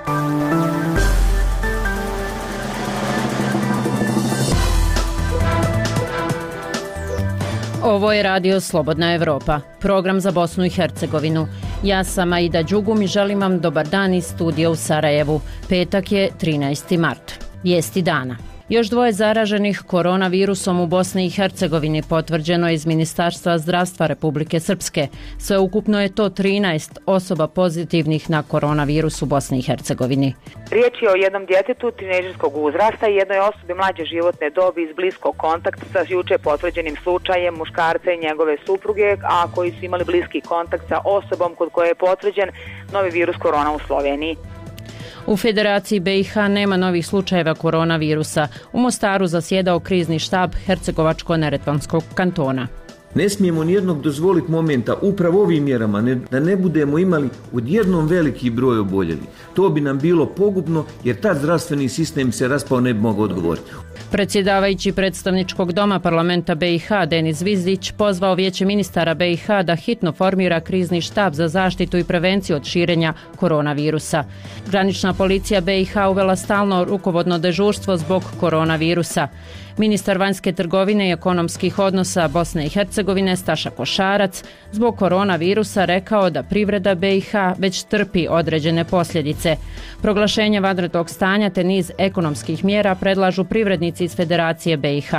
Ovo je Radio Slobodna Evropa, program za Bosnu i Hercegovinu. Ja sam Aida Đugum i želim vam dobar dan iz studija u Sarajevu. Petak je 13. mart. Vijesti dana. Još 2 zaraženih koronavirusom u Bosni i Hercegovini potvrđeno je iz Ministarstva zdravstva Republike Srpske. Sveukupno je to 13 osoba pozitivnih na koronavirus u Bosni i Hercegovini. Riječ je o jednom djetetu tinejdžerskog uzrasta i jednoj osobi mlađe životne dobi iz bliskog kontakta sa juče potvrđenim slučajem muškarca i njegove supruge, a koji su imali bliski kontakt sa osobom kod koje je potvrđen novi virus korona u Sloveniji. U Federaciji BiH nema novih slučajeva koronavirusa. U Mostaru zasjedao krizni štab Hercegovačko-neretvanskog kantona. Ne smijemo nijednog dozvoliti momenta upravo ovim mjerama da ne budemo imali odjednom veliki broj oboljelih. To bi nam bilo pogubno jer tad zdravstveni sistem se raspao, ne bi mogao odgovoriti. Predsjedavajući predstavničkog doma parlamenta BiH Denis Zvizdić pozvao Vijeće ministara BiH da hitno formira krizni štab za zaštitu i prevenciju od širenja koronavirusa. Granična policija BiH uvela stalno rukovodno dežurstvo zbog koronavirusa. Ministar vanjske trgovine i ekonomskih odnosa Bosne i Hercegovine Staša Košarac zbog koronavirusa rekao da privreda BiH već trpi određene posljedice. Proglašenje vanrednog stanja te niz ekonomskih mjera predlažu privrednici iz Federacije BiH.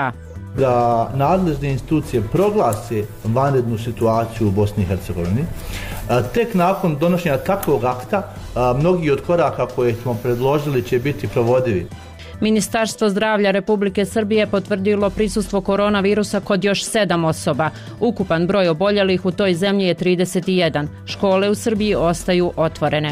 Da nadležne institucije proglase vanrednu situaciju u Bosni i Hercegovini. Tek nakon donošenja takvog akta mnogi od koraka koje smo predložili će biti provodivi. Ministarstvo zdravlja Republike Srbije potvrdilo prisustvo koronavirusa kod još 7 osoba. Ukupan broj oboljelih u toj zemlji je 31. Škole u Srbiji ostaju otvorene.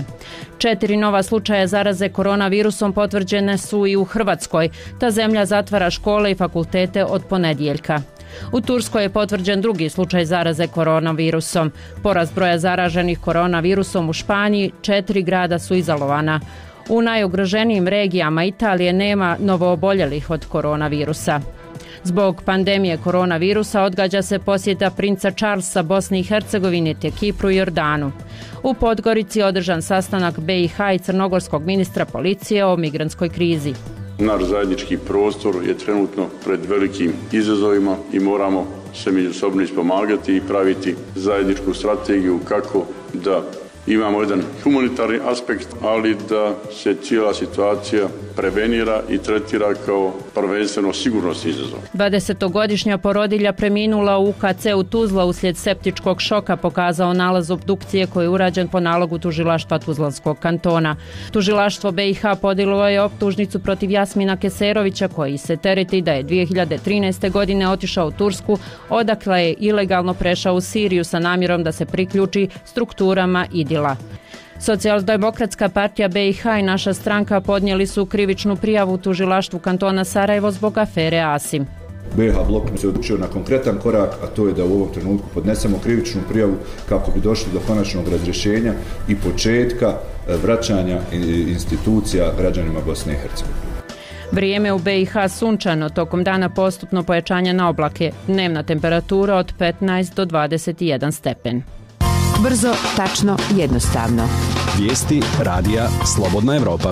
4 nova slučaja zaraze koronavirusom potvrđene su i u Hrvatskoj. Ta zemlja zatvara škole i fakultete od ponedjeljka. U Turskoj je potvrđen drugi slučaj zaraze koronavirusom. Porast broja zaraženih koronavirusom u Španiji, 4 grada su izolovana. U najugroženijim regijama Italije nema novooboljelih od koronavirusa. Zbog pandemije koronavirusa odgađa se posjeta princa Charlesa Bosni i Hercegovini te Kipru i Jordanu. U Podgorici je održan sastanak BiH i crnogorskog ministra policije o migrantskoj krizi. Naš zajednički prostor je trenutno pred velikim izazovima i moramo se međusobno ispomagati i praviti zajedničku strategiju kako da imamo jedan humanitarni aspekt, ali da se cijela situacija prevenira i tretira kao prvenstveno sigurnosni izazov. 20-godišnja porodilja preminula u UKC-u Tuzla uslijed septičkog šoka pokazao nalaz obdukcije koji je urađen po nalogu tužilaštva Tuzlanskog kantona. Tužilaštvo BiH podiglo je optužnicu protiv Jasmina Keserovića koji se tereti da je 2013. godine otišao u Tursku, odakle je ilegalno prešao u Siriju sa namjerom da se priključi strukturama IDIL-a. Socijaldemokratska partija BiH i naša stranka podnijeli su krivičnu prijavu u tužilaštvu kantona Sarajevo zbog afere Asim. BiH blok se odlučio na konkretan korak, a to je da u ovom trenutku podnesemo krivičnu prijavu kako bi došli do konačnog razrješenja i početka vraćanja institucija građanima Bosne i Hercegovine. Vrijeme u BiH sunčano, tokom dana postupno pojačanje na oblake, dnevna temperatura od 15 do 21 stepen. Brzo, tačno, jednostavno. Vijesti radija Slobodna Evropa.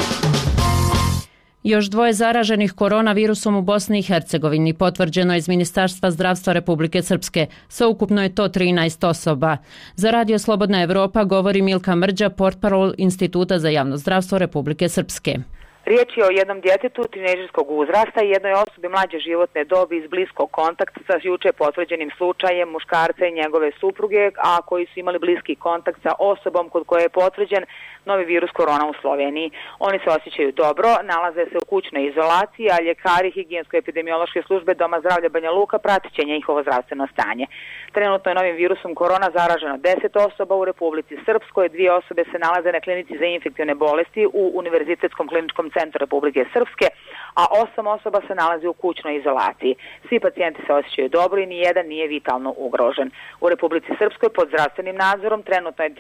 Još 2 zaraženih koronavirusom u Bosni i Hercegovini potvrđeno je iz Ministarstva zdravstva Republike Srpske. Sveukupno je to 13 osoba. Za Radio Slobodna Evropa govori Milka Mrđa, portparol Instituta za javno zdravstvo Republike Srpske. Riječ je o jednom djetetu tinejdžerskog uzrasta i jednoj osobi mlađe životne dobi iz bliskog kontakta sa juče potvrđenim slučajem muškarca i njegove supruge, a koji su imali bliski kontakt sa osobom kod koje je potvrđen novi virus korona u Sloveniji. Oni se osjećaju dobro, nalaze se u kućnoj izolaciji, a ljekari higijensko-epidemiološke službe Doma zdravlja Banja Luka pratit će njihovo zdravstveno stanje. Trenutno je novim virusom korona zaraženo 10 osoba u Republici Srpskoj, 2 osobe se nalaze na klinici za infektivne bolesti u Univerzitetskom kliničkom centru Republike Srpske, a 8 osoba se nalazi u kućnoj izolaciji. Svi pacijenti se osjećaju dobro i nijedan nije vitalno ugrožen. U Republici Srpskoj pod zdravstvenim nadzorom trenutno je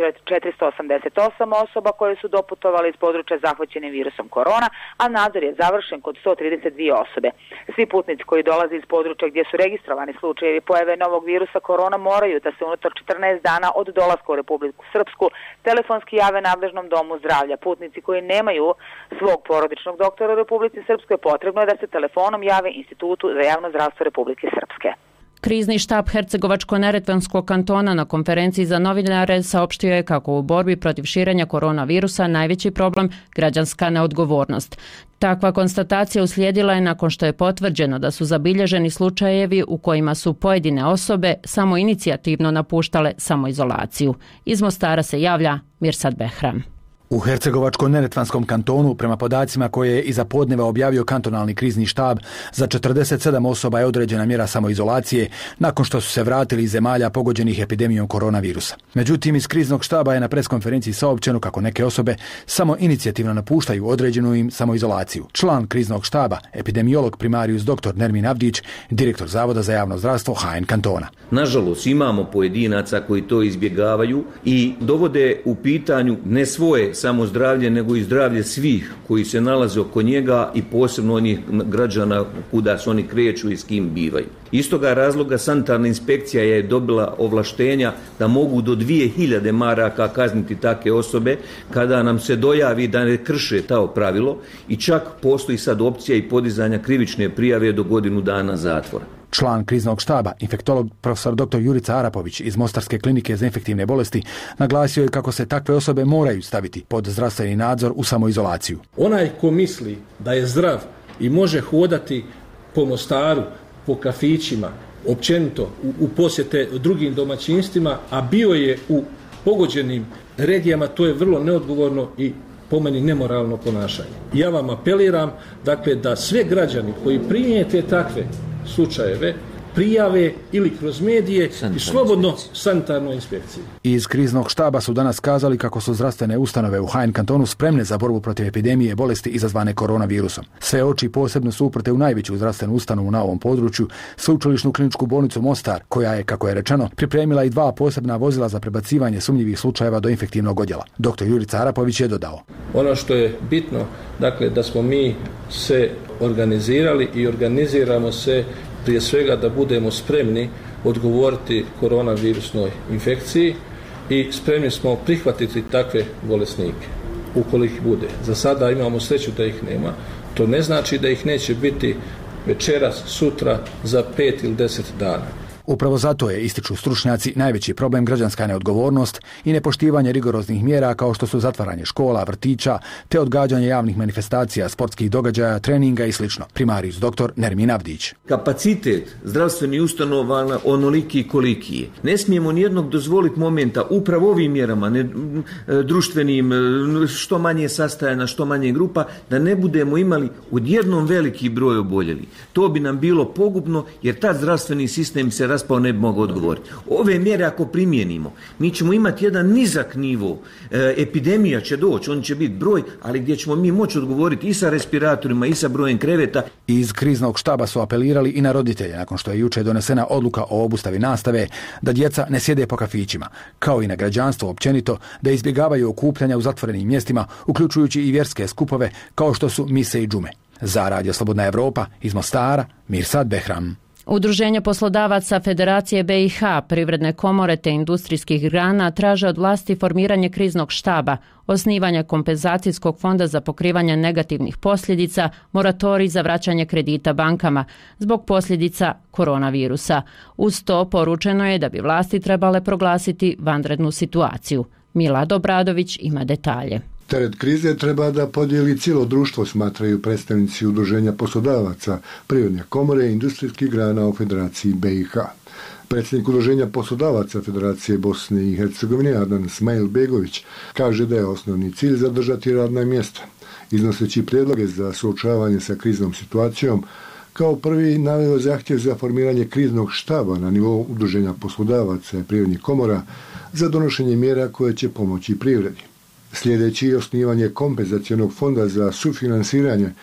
488 osoba koje su doputovali iz područja zahvaćenim virusom korona, a nadzor je završen kod 132 osobe. Svi putnici koji dolaze iz područja gdje su registrovani slučajevi pojave novog virusa korona moraju da se unutar 14 dana od dolaska u Republiku Srpsku telefonski jave nadležnom domu zdravlja. Putnici koji nemaju svog porodičnog doktora u Republici Srpskoj potrebno je da se telefonom jave Institutu za javno zdravstvo Republike Srpske. Krizni štab Hercegovačko-neretvanskog kantona na konferenciji za novinare saopštio je kako u borbi protiv širenja koronavirusa najveći problem građanska neodgovornost. Takva konstatacija uslijedila je nakon što je potvrđeno da su zabilježeni slučajevi u kojima su pojedine osobe samoinicijativno napuštale samoizolaciju. Iz Mostara se javlja Mirsad Behram. U Hercegovačko-neretvanskom kantonu, prema podacima koje je iza podneva objavio kantonalni krizni štab, za 47 osoba je određena mjera samoizolacije nakon što su se vratili iz zemalja pogođenih epidemijom koronavirusa. Međutim, iz kriznog štaba je na preskonferenciji saopćeno kako neke osobe samo inicijativno napuštaju određenu im samoizolaciju. Član kriznog štaba, epidemiolog primarius dr. Nermin Avdić, direktor Zavoda za javno zdravstvo HN kantona. Nažalost, imamo pojedinaca koji to izbjegavaju i dovode u pitanju ne svoje samo zdravlje, nego i zdravlje svih koji se nalaze oko njega i posebno onih građana kuda se oni kreću i s kim bivaju. Iz toga razloga sanitarna inspekcija je dobila ovlaštenja da mogu do 2000 maraka kazniti takve osobe kada nam se dojavi da ne krše to pravilo i čak postoji sad opcija i podizanja krivične prijave do godinu dana zatvora. Član kriznog štaba, infektolog profesor dr. Jurica Arapović iz Mostarske klinike za infektivne bolesti, naglasio je kako se takve osobe moraju staviti pod zdravstveni nadzor u samoizolaciju. Onaj ko misli da je zdrav i može hodati po Mostaru, po kafićima, općenito u posjete drugim domaćinstvima, a bio je u pogođenim regijama, to je vrlo neodgovorno i po meni nemoralno ponašanje. Ja vam apeliram, dakle, da sve građani koji primijete takve slučajeve prijave ili kroz medije i slobodno sanitarnoj inspekciji. Iz kriznog štaba su danas kazali kako su zdravstvene ustanove u HN kantonu spremne za borbu protiv epidemije bolesti izazvane koronavirusom. Sve oči posebno su uprte u najveću zdravstvenu ustanovu na ovom području, Sveučilišnu kliničku bolnicu Mostar, koja je, kako je rečeno, pripremila i 2 posebna vozila za prebacivanje sumnjivih slučajeva do infektivnog odjela. Dr. Jurica Arapović je dodao. Ono što je bitno, dakle, da smo mi se organizirali i organiziramo se prije svega da budemo spremni odgovoriti koronavirusnoj infekciji i spremni smo prihvatiti takve bolesnike ukoliko ih bude. Za sada imamo sreću da ih nema. To ne znači da ih neće biti večeras, sutra, za 5 ili 10 dana. Upravo zato je, ističu stručnjaci, najveći problem građanska neodgovornost i nepoštivanje rigoroznih mjera kao što su zatvaranje škola, vrtića, te odgađanje javnih manifestacija, sportskih događaja, treninga i sl. Primarius dr. Nermin Avdić. Kapacitet zdravstvenih ustanova onoliki koliki je. Ne smijemo nijednog dozvoliti momenta upravo ovim mjerama, društvenim, što manje sastajanja, što manje grupa, da ne budemo imali odjednom veliki broj oboljeli. To bi nam bilo pogubno jer tad zdravstveni sistem se raspao ne bi mogao odgovoriti. Ove mjere ako primijenimo, mi ćemo imati jedan nizak nivo, epidemija će doći, on će biti broj, ali gdje ćemo mi moći odgovoriti i sa respiratorima i sa brojem kreveta. Iz kriznog štaba su apelirali i na roditelje nakon što je jučer donesena odluka o obustavi nastave da djeca ne sjede po kafićima, kao i na građanstvo općenito da izbjegavaju okupljanja u zatvorenim mjestima, uključujući i vjerske skupove kao što su mise i džume. Za Radio Slobodna Evropa iz Mostara, Mirsad Behram. Udruženje poslodavaca Federacije BiH, Privredne komore te industrijskih grana traže od vlasti formiranje kriznog štaba, osnivanje kompenzacijskog fonda za pokrivanje negativnih posljedica, moratorij za vraćanje kredita bankama zbog posljedica koronavirusa. Uz to poručeno je da bi vlasti trebale proglasiti vanrednu situaciju. Milado Bradović ima detalje. Teret krize treba da podijeli cijelo društvo, smatraju predstavnici Udruženja poslodavaca, Privredne komore i industrijskih grana u Federaciji BiH. Predsjednik Udruženja poslodavaca Federacije Bosne i Hercegovine Adnan Smajl-Begović kaže da je osnovni cilj zadržati radna mjesta. Iznoseći prijedloge za suočavanje sa kriznom situacijom, kao prvi naveo zahtjev za formiranje kriznog štaba na nivou Udruženja poslodavaca i Privrednih komora za donošenje mjera koje će pomoći privredi. Sljedeći je osnivanje kompenzacionog fonda za sufinansiranje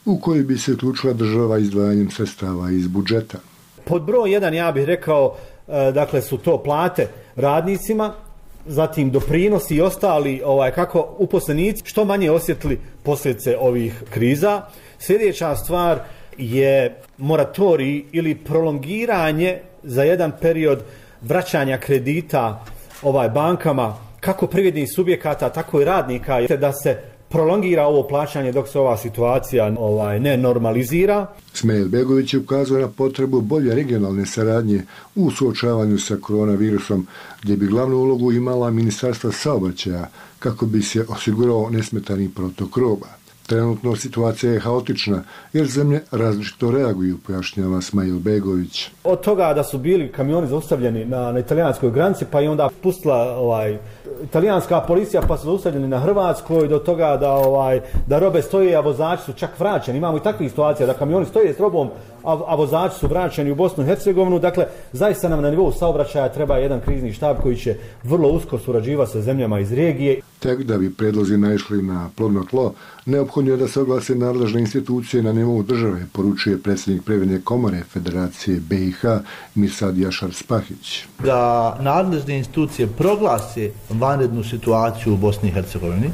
u koji bi se uključila država izdvajanjem sredstava iz budžeta. Pod broj 1 ja bih rekao, dakle su to plate radnicima, zatim doprinosi i ostali kako uposlenici što manje osjetili posljedice ovih kriza. Sljedeća stvar je moratorij ili prolongiranje za jedan period vraćanja kredita bankama, kako privrednih subjekata, tako i radnika, da se prolongira ovo plaćanje dok se ova situacija ne normalizira. Smejlbegović je ukazao na potrebu bolje regionalne saradnje u suočavanju sa koronavirusom, gdje bi glavnu ulogu imala Ministarstva saobraćaja kako bi se osigurao nesmetani protok roba. Trenutno situacija je haotična jer zemlje različito reaguju, pojašnjava Smejlbegović. Od toga da su bili kamioni zaustavljeni na italijanskoj granici, pa je onda pustila italijanska policija, pa su zaustavljeni na Hrvatskoj, do toga da robe stoje, a vozači su čak vraćeni. Imamo i takvih situacija da kamioni stoje s robom, a vozači su vraćeni u Bosnu i Hercegovinu. Dakle, zaista nam na nivou saobraćaja treba jedan krizni štab koji će vrlo usko surađivati sa zemljama iz regije. Tek da bi predlozi naišli na plodno tlo, neophodno je da se oglase nadležne institucije na nivou države, poručuje predsjednik Privredne komore Federacije BiH Mirsad Jašar Spahić. Da nadležne institucije proglase vanrednu situaciju u Bosni i Hercegovini,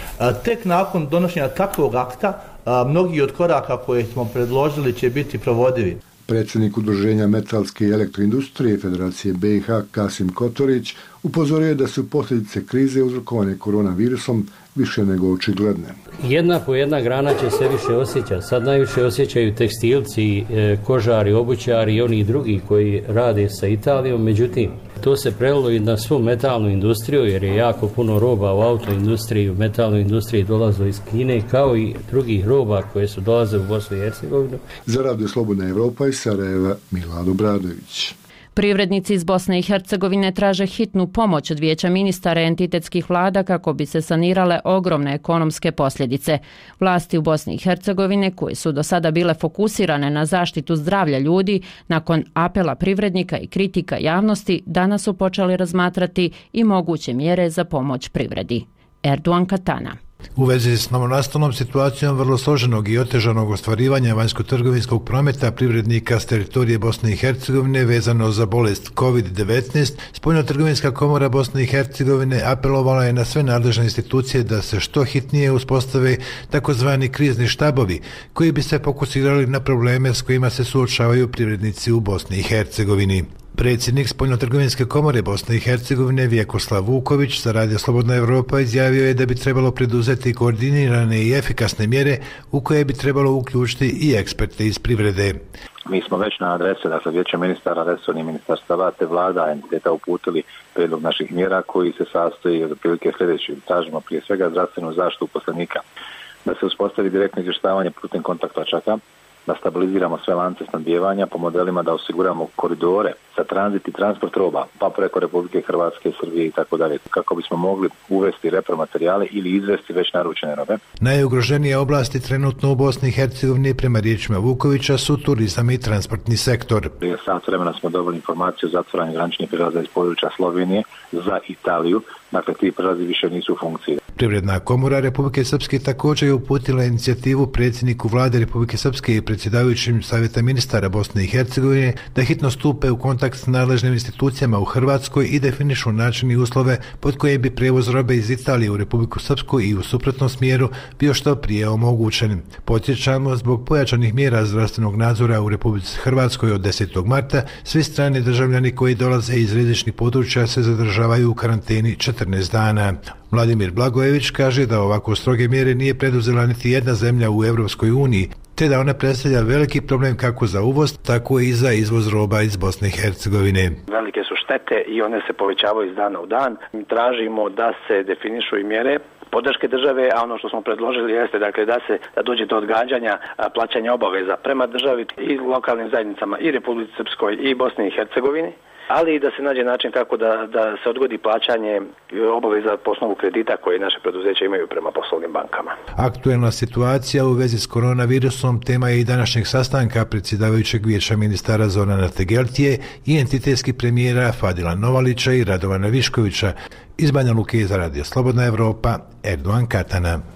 tek nakon donošenja takvog akta, mnogi od koraka koje smo predložili će biti provodivi. Predsjednik Udruženja metalske i elektroindustrije Federacije BiH Kasim Kotorić upozorio je da su posljedice krize uzrokovane koronavirusom više nego očigledne. Jedna po jedna grana će se više osjećati. Sad najviše osjećaju tekstilci, kožari, obućari i oni drugi koji rade sa Italijom. Međutim, to se prelilo i na svu metalnu industriju jer je jako puno roba u autoindustriji, u metalnoj industriji dolaze iz Kine kao i drugih roba koje su dolaze u Bosnu i Hercegovinu. Za Radio Slobodna Evropa iz Sarajeva Milad Obradović. Privrednici iz Bosne i Hercegovine traže hitnu pomoć od Vijeća ministara entitetskih vlada kako bi se sanirale ogromne ekonomske posljedice. Vlasti u Bosni i Hercegovine, koje su do sada bile fokusirane na zaštitu zdravlja ljudi, nakon apela privrednika i kritika javnosti, danas su počeli razmatrati i moguće mjere za pomoć privredi. Erdogan Katana. U vezi s novonastalom situacijom vrlo složenog i otežanog ostvarivanja vanjsko-trgovinskog prometa privrednika s teritorije Bosne i Hercegovine vezano za bolest COVID-19, Spoljno-trgovinska komora Bosne i Hercegovine apelovala je na sve nadležne institucije da se što hitnije uspostave takozvani krizni štabovi koji bi se fokusirali na probleme s kojima se suočavaju privrednici u Bosni i Hercegovini. Predsjednik Spoljno-trgovinske komore Bosne i Hercegovine Vjekoslav Vuković za Radio Slobodna Evropa izjavio je da bi trebalo preduzeti koordinirane i efikasne mjere u koje bi trebalo uključiti i eksperte iz privrede. Mi smo već na adrese, dakle Vijeća ministara, resornih ministarstava te vlada entiteta uputili prijedlog naših mjera koji se sastoji od otprilike sljedećih. Tražimo prije svega zdravstvenu zaštitu uposlenika, da se uspostavi direktno izvještavanje putem kontakt točaka, da stabiliziramo sve lance snabdijevanja po modelima da osiguramo koridore za tranzit i transport roba, pa preko Republike Hrvatske, Srbije i tako dalje, kako bismo mogli uvesti repromaterijale ili izvesti već naručene robe. Najugroženije oblasti trenutno u Bosni i Hercegovini prema riječima Vukovića su turizam i transportni sektor. Prije sat vremena smo dobili informaciju o zatvaranju graničnih prijelaza iz područja Slovenije za Italiju, dakle ti prijelazi više nisu u funkciji. Privredna komora Republike Srpske također je uputila inicijativu predsjedniku vlade Republike Srpske i predsjedavajućim Savjeta ministara Bosne i Hercegovine da hitno stupe u kontakt s nadležnim institucijama u Hrvatskoj i definišu način i uslove pod kojim bi prijevoz robe iz Italije u Republiku Srpsku i u suprotnom smjeru bio što prije omogućen. Podsjećamo, zbog pojačanih mjera zdravstvenog nadzora u Republici Hrvatskoj od 10. marta, svi strani državljani koji dolaze iz rizičnih područja se zadržavaju u karanteni 14 dana. Vladimir Blagojević kaže da ovako stroge mjere nije preduzela niti jedna zemlja u Europskoj uniji, te da ona predstavlja veliki problem kako za uvoz, tako i za izvoz roba iz Bosne i Hercegovine. Velike su štete i one se povećavaju iz dana u dan. Tražimo da se definišu i mjere podrške države, a ono što smo predložili jeste dakle da dođe do odgađanja plaćanja obaveza prema državi i lokalnim zajednicama i Republici Srpskoj i Bosni i Hercegovini, ali i da se nađe način kako da se odgodi plaćanje obaveza po osnovu kredita koje naše preduzeća imaju prema poslovnim bankama. Aktuelna situacija u vezi s koronavirusom tema je i današnjeg sastanka predsjedavajućeg Vijeća ministara Zorana Tegeltije i entitetskih premijera Fadila Novalića i Radovana Viškovića. Iz Banja Luke za Radio Slobodna Evropa, Erdogan Katana.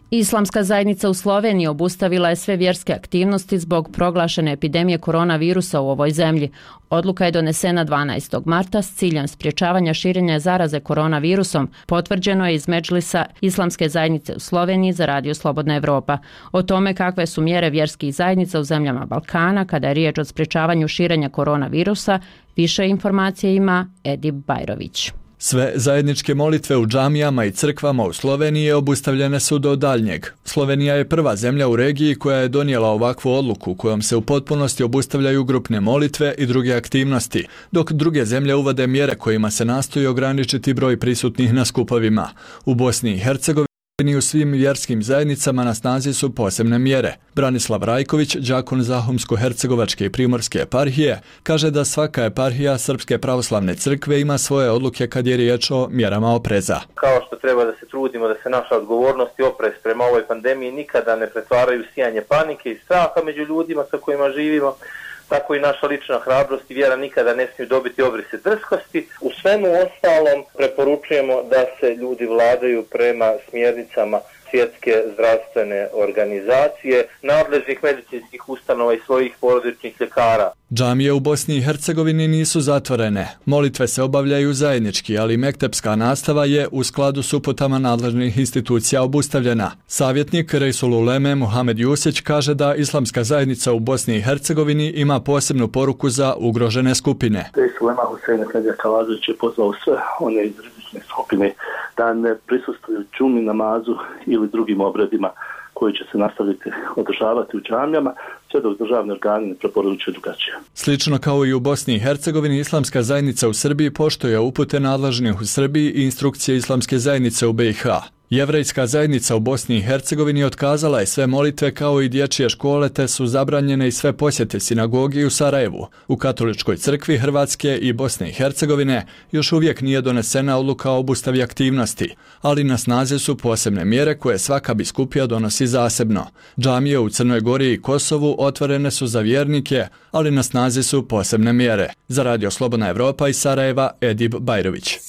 Islamska zajednica u Sloveniji obustavila je sve vjerske aktivnosti zbog proglašene epidemije koronavirusa u ovoj zemlji. Odluka je donesena 12. marta s ciljem sprječavanja širenja zaraze koronavirusom, potvrđeno je iz Medžlisa Islamske zajednice u Sloveniji za Radio Slobodna Evropa. O tome kakve su mjere vjerskih zajednica u zemljama Balkana kada je riječ o sprječavanju širenja koronavirusa, više informacije ima Edip Bajrović. Sve zajedničke molitve u džamijama i crkvama u Sloveniji obustavljene su do daljnjeg. Slovenija je prva zemlja u regiji koja je donijela ovakvu odluku kojom se u potpunosti obustavljaju grupne molitve i druge aktivnosti, dok druge zemlje uvode mjere kojima se nastoji ograničiti broj prisutnih na skupovima. U Bosni i Hercegovini u svim vjerskim zajednicama na snazi su posebne mjere. Branislav Rajković, đakon Zahumsko-hercegovačke i Primorske eparhije, kaže da svaka eparhija Srpske pravoslavne crkve ima svoje odluke kad je riječ o mjerama opreza. Kao što treba da se trudimo da se naša odgovornost i oprez prema ovoj pandemiji nikada ne pretvaraju sijanje panike i straha među ljudima sa kojima živimo, tako i naša lična hrabrost i vjera nikada ne smiju dobiti obrise drskosti. U svemu ostalom preporučujemo da se ljudi vladaju prema smjernicama Svjetske zdravstvene organizacije, nadležnih medicinskih ustanova i svojih porodičnih ljekara. Džamije u Bosni i Hercegovini nisu zatvorene. Molitve se obavljaju zajednički, ali mektepska nastava je u skladu s uputama nadležnih institucija obustavljena. Savjetnik Reisul Uleme Muhamed Jusić kaže da Islamska zajednica u Bosni i Hercegovini ima posebnu poruku za ugrožene skupine. Reisul Ulema Husein Efendija Kalađević je pozvao sve one iz rizične skupine da ne prisustvuju džumi, namazu ili drugim obredima koji će se nastaviti održavati u džamijama, sve dok državni organi ne preporučuju drugačije. Slično kao i u Bosni i Hercegovini, Islamska zajednica u Srbiji poštuje upute nadležnih u Srbiji i instrukcije Islamske zajednice u BiH. Jevrejska zajednica u Bosni i Hercegovini otkazala je sve molitve kao i dječje škole, te su zabranjene i sve posjete sinagogi u Sarajevu. U Katoličkoj crkvi Hrvatske i Bosne i Hercegovine još uvijek nije donesena odluka o obustavi aktivnosti, ali na snazi su posebne mjere koje svaka biskupija donosi zasebno. Džamije u Crnoj Gori i Kosovu otvorene su za vjernike, ali na snazi su posebne mjere. Za Radio Slobodna Evropa iz Sarajeva, Edip Bajrović.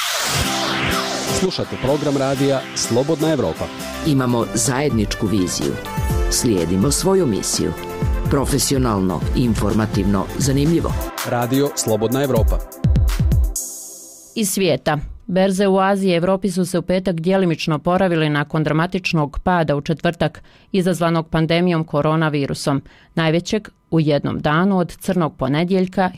Slušate program radija Slobodna Evropa. Imamo zajedničku viziju. Slijedimo svoju misiju. Profesionalno, informativno, zanimljivo. Radio Slobodna Evropa. Iz svijeta. Berze u Aziji i Evropi su se u petak djelimično oporavili nakon dramatičnog pada u četvrtak izazvanog pandemijom koronavirusom, najvećeg u jednom danu od crnog ponedjeljka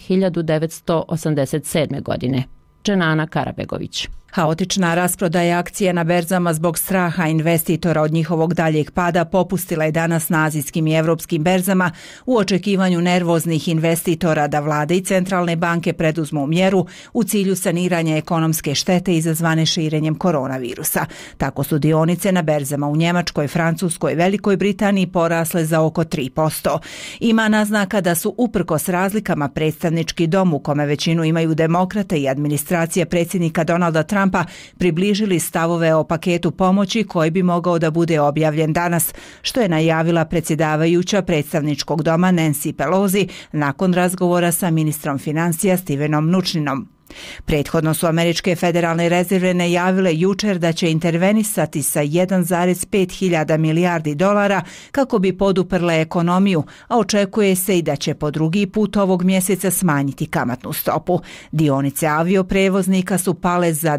1987. godine. Dženana Karabegović. Haotična rasprodaja akcija na berzama zbog straha investitora od njihovog daljeg pada popustila je danas na azijskim i evropskim berzama u očekivanju nervoznih investitora da vlade i centralne banke preduzmu mjeru u cilju saniranja ekonomske štete izazvane širenjem koronavirusa. Tako su dionice na berzama u Njemačkoj, Francuskoj i Velikoj Britaniji porasle za oko 3%. Ima naznaka da su uprkos razlikama predstavnički dom u kome većinu imaju demokrate i administracija predsjednika Donalda Trumpa približili stavove o paketu pomoći koji bi mogao da bude objavljen danas, što je najavila predsjedavajuća predstavničkog doma Nancy Pelosi nakon razgovora sa ministrom financija Stevenom Mnuchninom. Prethodno su američke federalne rezerve najavile jučer da će intervenisati sa 1,5 hiljada milijardi dolara kako bi poduprle ekonomiju, a očekuje se i da će po drugi put ovog mjeseca smanjiti kamatnu stopu. Dionice avioprevoznika su pale za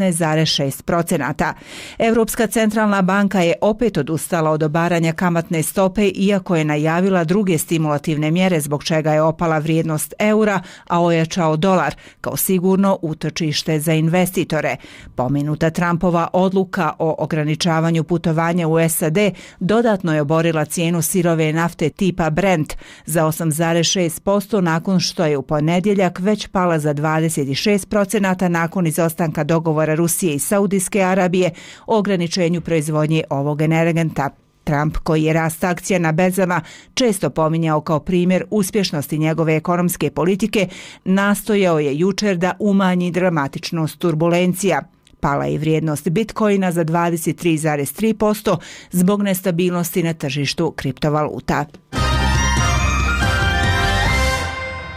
19,6%. Europska centralna banka je opet odustala od obaranja kamatne stope, iako je najavila druge stimulativne mjere zbog čega je opala vrijednost eura, a ojačao dolar, kao sigurno utočište za investitore. Pomenuta Trumpova odluka o ograničavanju putovanja u SAD dodatno je oborila cijenu sirove nafte tipa Brent za 8,6% nakon što je u ponedjeljak već pala za 26% nakon izostanka dogovora Rusije i Saudijske Arabije o ograničenju proizvodnje ovog energenta. Trump, koji je rast akcija na berzama često pominjao kao primjer uspješnosti njegove ekonomske politike, nastojao je jučer da umanji dramatičnost turbulencija. Pala je vrijednost Bitcoina za 23,3% zbog nestabilnosti na tržištu kriptovaluta.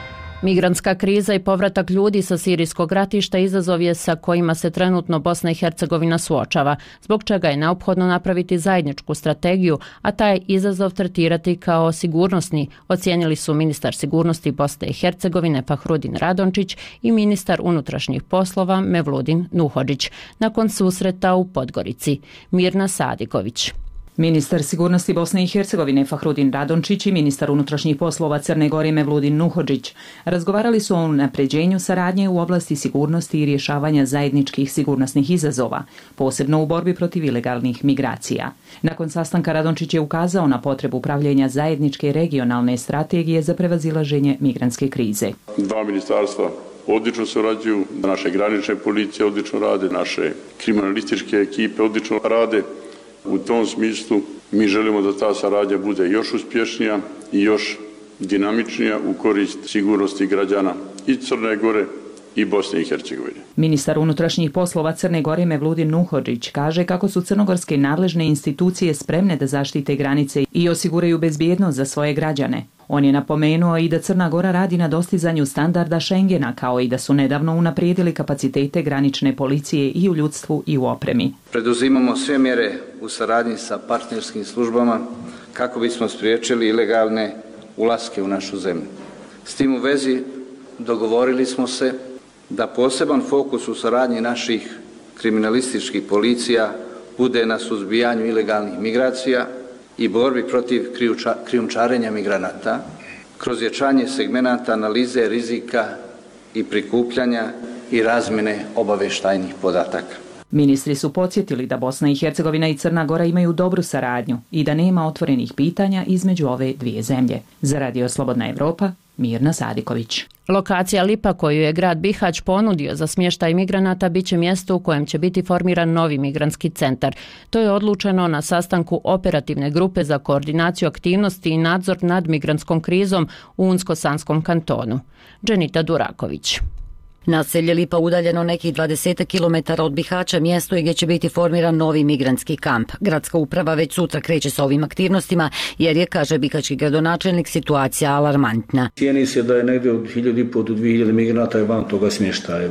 Migrantska kriza i povratak ljudi sa sirijskog ratišta izazov je sa kojima se trenutno Bosna i Hercegovina suočava, zbog čega je neophodno napraviti zajedničku strategiju, a taj izazov tretirati kao sigurnosni, ocijenili su ministar sigurnosti Bosne i Hercegovine Fahrudin Radončić i ministar unutrašnjih poslova Mevludin Nuhodžić nakon susreta u Podgorici. Mirna Sadiković. Ministar sigurnosti Bosne i Hercegovine Fahrudin Radončić i ministar unutrašnjih poslova Crne Gore Mevludin Nuhodžić razgovarali su o unapređenju saradnje u oblasti sigurnosti i rješavanja zajedničkih sigurnosnih izazova, posebno u borbi protiv ilegalnih migracija. Nakon sastanka Radončić je ukazao na potrebu pravljenja zajedničke regionalne strategije za prevazilaženje migrantske krize. Dva ministarstva odlično surađuju, naše granične policije odlično rade, naše kriminalističke ekipe odlično rade. U tom smislu mi želimo da ta saradnja bude još uspješnija i još dinamičnija u korist sigurnosti građana i Crne Gore i Bosne i Hercegovine. Ministar unutrašnjih poslova Crne Gore Mevludin Nuhodžić kaže kako su crnogorske nadležne institucije spremne da zaštite granice i osiguraju bezbjednost za svoje građane. On je napomenuo i da Crna Gora radi na dostizanju standarda Schengena, kao i da su nedavno unaprijedili kapacitete granične policije i u ljudstvu i u opremi. Preduzimamo sve mjere u saradnji sa partnerskim službama kako bismo spriječili ilegalne ulaske u našu zemlju. S tim u vezi dogovorili smo se da poseban fokus u saradnji naših kriminalističkih policija bude na suzbijanju ilegalnih migracija i borbi protiv krijumčarenja migranata kroz jačanje segmenata analize rizika i prikupljanja i razmjene obavještajnih podataka. Ministri su podsjetili da Bosna i Hercegovina i Crna Gora imaju dobru saradnju i da nema otvorenih pitanja između ove dvije zemlje. Za Radio Slobodna Evropa, Mirna Sadiković. Lokacija Lipa koju je grad Bihać ponudio za smještaj migranata biće mjesto u kojem će biti formiran novi migrantski centar. To je odlučeno na sastanku operativne grupe za koordinaciju aktivnosti i nadzor nad migrantskom krizom u Unsko-Sanskom kantonu. Dženita Duraković. Naselje Lipa udaljeno nekih 20 km od Bihaća mjesto je gdje će biti formiran novi migrantski kamp. Gradska uprava već sutra kreće sa ovim aktivnostima jer je, kaže bihaćki gradonačelnik, situacija alarmantna. Cijeni se da je negdje od 1500 do 2000 migranata je van toga smještaja.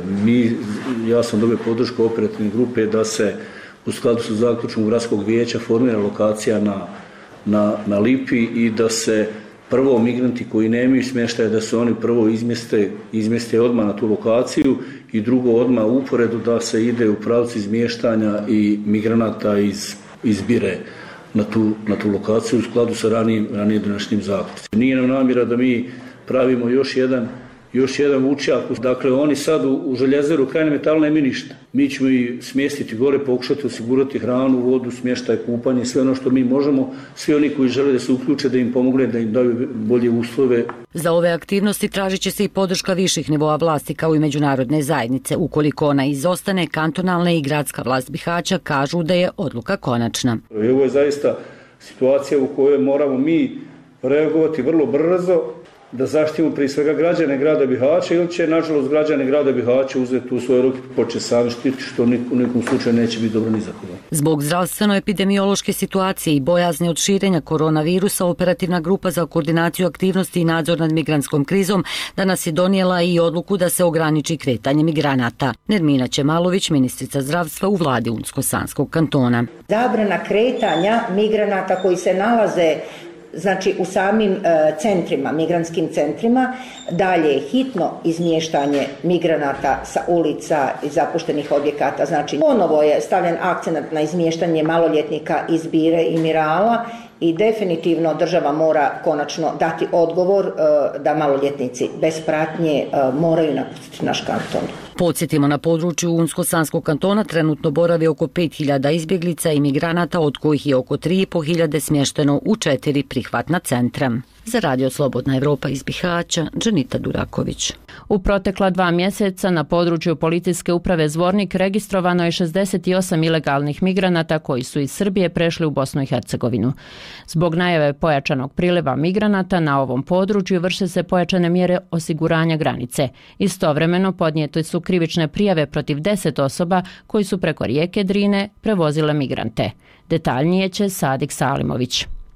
Ja sam dobio podršku operativne grupe da se u skladu sa zaključkom gradskog vijeća formira lokacija na Lipi i da se prvo migranti koji nemaju smještaja da se oni prvo izmjeste odmah na tu lokaciju i drugo odmah uporedu da se ide u pravcu izmještanja i migranata iz Bire na tu lokaciju u skladu sa ranije današnjim zaključcima. Nije nam namjera da mi pravimo još jedan vučjak. Dakle, oni sad u željezeru krajine metala nemaju ništa. Mi ćemo ih smjestiti gore, pokušati osigurati hranu, vodu, smještaj, kupanje, sve ono što mi možemo. Svi oni koji žele da se uključe, da im pomogne, da im daju bolje uslove. Za ove aktivnosti tražit će se i podrška viših nivoa vlasti kao i međunarodne zajednice. Ukoliko ona izostane, kantonalna i gradska vlast Bihaća kažu da je odluka konačna. Ovo je zaista situacija u kojoj moramo mi reagovati vrlo brzo, da zaštitimo prije svega građane grada Bihaća ili će, nažalost, građane grada Bihaća uzeti u svoje ruke početi sami štiti, što u nekom slučaju neće biti dobro ni za koga. Zbog zdravstveno-epidemiološke situacije i bojazni od širenja koronavirusa, operativna grupa za koordinaciju aktivnosti i nadzor nad migrantskom krizom danas je donijela i odluku da se ograniči kretanje migranata. Nermina Čemalović, ministrica zdravstva u vladi Unsko-Sanskog kantona. Zabrana kretanja migranata koji se nalaze u samim centrima, migrantskim centrima, dalje hitno izmještanje migranata sa ulica i zapuštenih objekata. Ponovo je stavljen akcent na izmještanje maloljetnika iz Bire i Mirala i definitivno država mora konačno dati odgovor da maloljetnici bez pratnje moraju napustiti naš kanton. Podsjetimo, na području Unsko-Sanskog kantona trenutno boravi oko 5000 izbjeglica i migranata, od kojih je oko 3500 smješteno u 4 prihvatna centra. Za Radio Slobodna Evropa iz Bihaća, Dženita Duraković. U protekla 2 mjeseca na području policijske uprave Zvornik registrovano je 68 ilegalnih migranata koji su iz Srbije prešli u Bosnu i Hercegovinu. Zbog najave pojačanog priljeva migranata na ovom području vrše se pojačane mjere osiguranja granice. Istovremeno podnijete su krivične prijave protiv 10 osoba koji su preko rijeke Drine prevozile migrante. Detaljnije će Sadik Salimović.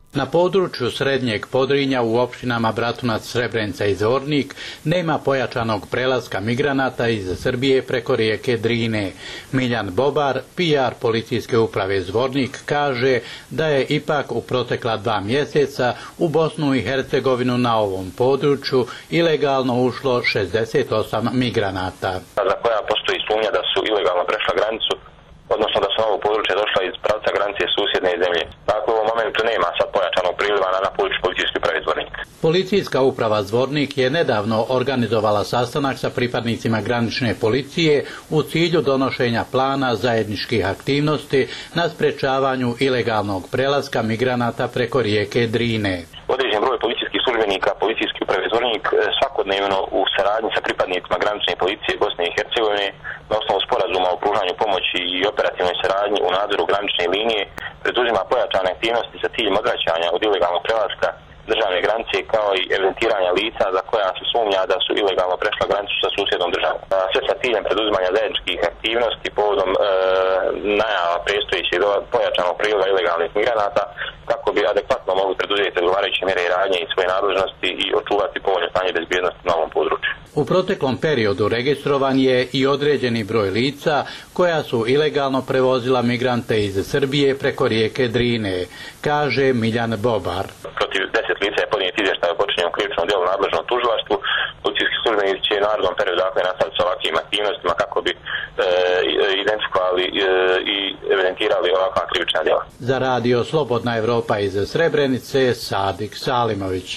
Na području Srednjeg Podrinja u opštinama Bratunac, Srebrenica i Zvornik nema pojačanog prelaska migranata iz Srbije preko rijeke Drine. Miljan Bobar, PR policijske uprave Zvornik, kaže da je ipak u protekla 2 mjeseca u Bosnu i Hercegovinu na ovom području ilegalno ušlo 68 migranata. Za koja postoji sumnja da su ilegalno prešla granicu, odnosno da su na ovo područje došla iz pravca granice susjedne zemlje. Dakle, u ovom momentu nema sad pojačanog priliva na području policijske uprave Zvornik. Policijska uprava Zvornik je nedavno organizovala sastanak sa pripadnicima granične policije u cilju donošenja plana zajedničkih aktivnosti na sprečavanju ilegalnog prelaska migranata preko rijeke Drine. Određen broj policijskih službenika policijske uprave Zvornik svakodnevno u saradnji sa pripadnicima granične policije Bosne i Hercegovine na osnovu sporazuma o pružanju pomoći i operativnoj saradnji u nadzoru granične linije preduzima pojačane aktivnosti sa ciljem odvraćanja od ilegalnog prelaska državne granice kao i evidentiranja lica za koja se sumnja da su ilegalno prešla granicu sa susjednom državom. Sve sa ciljem preduzimanja zajedničkih aktivnosti povodom najava predstojećeg pojačanog priliva ilegalnih migranata kako bi adekvatno mogli preduzeti odgovarajuće mjere i radnje i svoje nadležnosti i očuvati povoljno stanje bezbjednosti na ovom području. U proteklom periodu registrovan je i određeni broj lica koja su ilegalno prevozila migrante iz Srbije preko rijeke Drine, kaže Miljan Bobar. Protiv 10 lica je podnijet izvještaj o počinjenom krivičnom djelu nadležnom tužilaštvu. Policijski službenici će u narednom periodu nastaviti sa ovakvim aktivnostima kako bi identifikovali i evidentirali ovakva krivična djela. Za radio Slobodna Evropa iz Srebrenice, Sadik Salimović.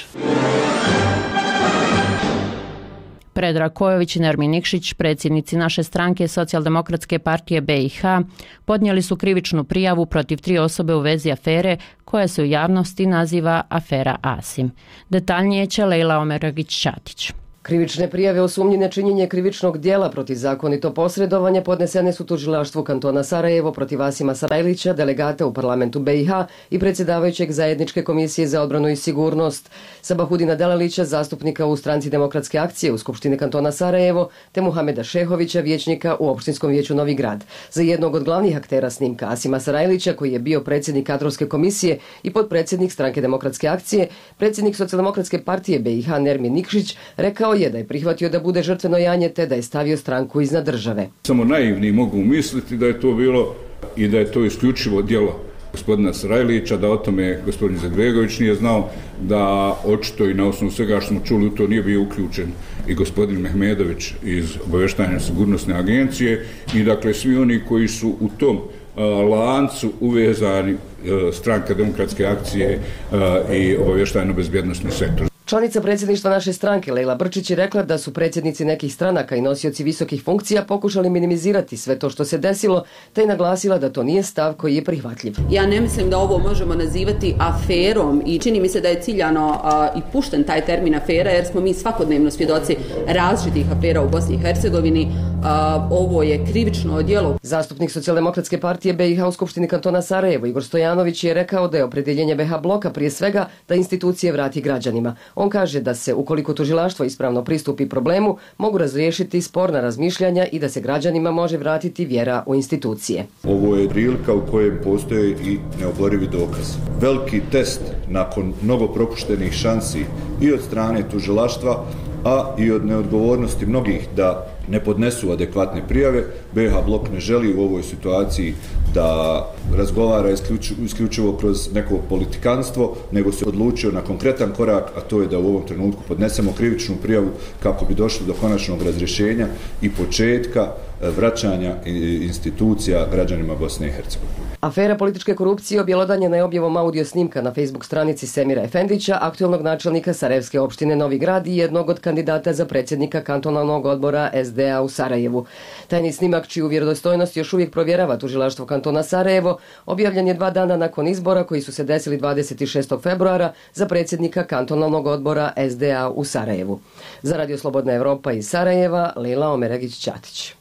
Predrag Kojović i Nermin Nikšić, predsjednici naše stranke Socijaldemokratske partije BiH, podnijeli su krivičnu prijavu protiv 3 osobe u vezi afere koja se u javnosti naziva afera Asim. Detaljnije će Lejla Omeragić-Ćatić. Krivične prijave o sumnji na činjenje krivičnog dijela protiv zakonito posredovanje podnesene su tužilaštvu kantona Sarajevo protiv Asima Sarajlića, delegata u parlamentu BiH i predsjedavajućeg zajedničke komisije za odbranu i sigurnost, Sabahudina Delalića, zastupnika u stranci Demokratske akcije u Skupštini kantona Sarajevo, te Muhameda Šehovića, vijećnika u Opštinskom vijeću Novi Grad. Za jednog od glavnih aktera snimka Asima Sarajlića, koji je bio predsjednik kadrovske komisije i potpredsjednik stranke Demokratske akcije, predsjednik Socijaldemokratske partije BiH Nermin Nikšić rekao je da je prihvatio da bude žrtveno janje te da je stavio stranku iznad države. Samo naivni mogu misliti da je to bilo i da je to isključivo djelo gospodina Sarajlića, da o tome gospodin Zadvegović nije znao, da očito i na osnovu svega što smo čuli u to nije bio uključen i gospodin Mehmedović iz obavještajne sigurnosne agencije i dakle svi oni koji su u tom lancu uvezani stranka Demokratske akcije i obavještajno bezbjednosni sektor. Članica predsjedništva naše stranke Lejla Brčić je rekla da su predsjednici nekih stranaka i nosioci visokih funkcija pokušali minimizirati sve to što se desilo, te je naglasila da to nije stav koji je prihvatljiv. Ja ne mislim da ovo možemo nazivati aferom i čini mi se da je ciljano i pušten taj termin afera jer smo mi svakodnevno svjedoci različitih afera u Bosni i Hercegovini. Ovo je krivično djelo. Zastupnik Socijaldemokratske partije BiH u Skupštini kantona Sarajevo Igor Stojanović je rekao da je opredjeljenje BiH bloka prije svega da institucije vrati građanima. On kaže da se, ukoliko tužilaštvo ispravno pristupi problemu, mogu razriješiti sporna razmišljanja i da se građanima može vratiti vjera u institucije. Ovo je prilika u kojem postoje i neoborivi dokaz. Veliki test nakon mnogo propuštenih šansi i od strane tužilaštva, a i od neodgovornosti mnogih da ne podnesu adekvatne prijave. BiH blok ne želi u ovoj situaciji da razgovara isključivo kroz neko politikanstvo, nego se odlučio na konkretan korak, a to je da u ovom trenutku podnesemo krivičnu prijavu kako bi došli do konačnog razrješenja i početka vraćanja institucija građanima Bosne i Hercegovine. Afera političke korupcije objelodanjena je objavom audio snimka na Facebook stranici Semira Efendića, aktualnog načelnika Sarajevske opštine Novi Grad i jednog od kandidata za predsjednika kantonalnog odbora SDA u Sarajevu. Tajni snimak, čiju vjerodostojnost još uvijek provjerava tužilaštvo kantona Sarajevo, objavljen je 2 dana nakon izbora koji su se desili 26. februara za predsjednika kantonalnog odbora SDA u Sarajevu. Za Radio Slobodna Evropa iz Sarajeva, Lejla Omeragić-Ćatić.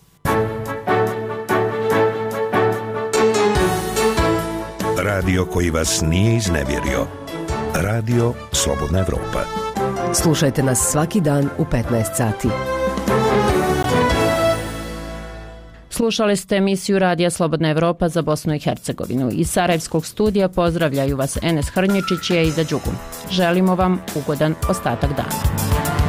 Radio koji vas nije iznevjerio. Radio Slobodna Evropa. Slušajte nas svaki dan u 15 sati. Slušali ste emisiju Radija Slobodna Evropa za Bosnu i Hercegovinu. Iz Sarajevskog studija pozdravljaju vas Enes Hrnječić i Eida Đugum. Želimo vam ugodan ostatak dana.